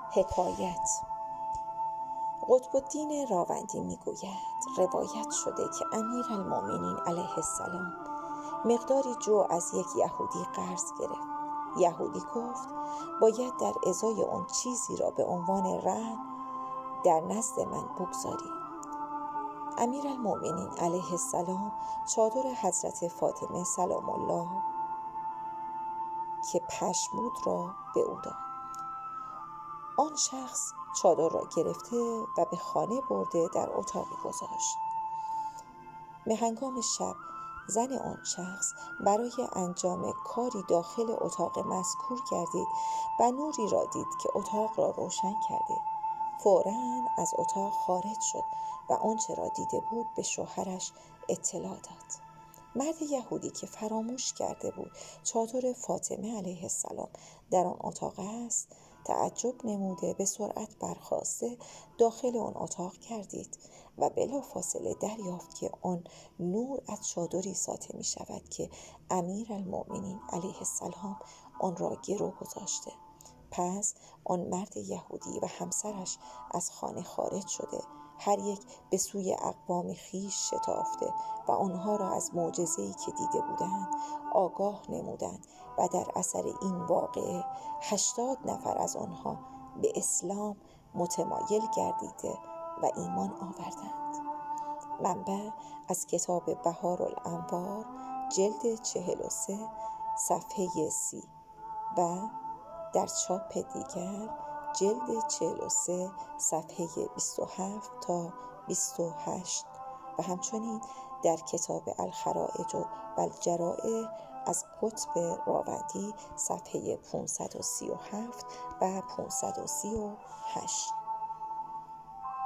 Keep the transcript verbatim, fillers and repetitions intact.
حکایت. قطب الدین راوندی میگوید روایت شده که امیرالمؤمنین علیه السلام مقداری جو از یک یهودی قرض گرفت. یهودی گفت باید در ازای آن چیزی را به عنوان رهن در نزد من بگذاری. امیرالمؤمنین علیه السلام چادر حضرت فاطمه سلام الله که پشمود را به او داد. آن شخص چادر را گرفته و به خانه برده در اتاقی گذاشت. به هنگام شب زن آن شخص برای انجام کاری داخل اتاق مذکور گردید و نوری را دید که اتاق را روشن کرده. فوراً از اتاق خارج شد و آنچه را دیده بود به شوهرش اطلاع داد. مرد یهودی که فراموش کرده بود چادر فاطمه علیه السلام در آن اتاق است، تعجب نموده به سرعت برخاسته داخل آن اتاق گردید و بلافاصله دریافت که آن نور از چادری ساطع می شود که امیرالمؤمنین علیه السلام آن را گرو گذاشته. پس آن مرد یهودی و همسرش از خانه خارج شده، هر یک به سوی اقوام خیش شتافته و آنها را از معجزه‌ای که دیده بودند آگاه نمودند و در اثر این واقعه هشتاد نفر از آنها به اسلام متمایل گردیده و ایمان آوردند. منبع از کتاب بهارالانوار جلد چهل و سه صفحه سی و در چاپ دیگر جلد چهل و سه صفحه بیست و هفت تا بیست و هشت و همچنین در کتاب الخرائج و الجرائح از قطب راوندی صفحه پانصد و سی و هفت و پانصد و سی و هشت.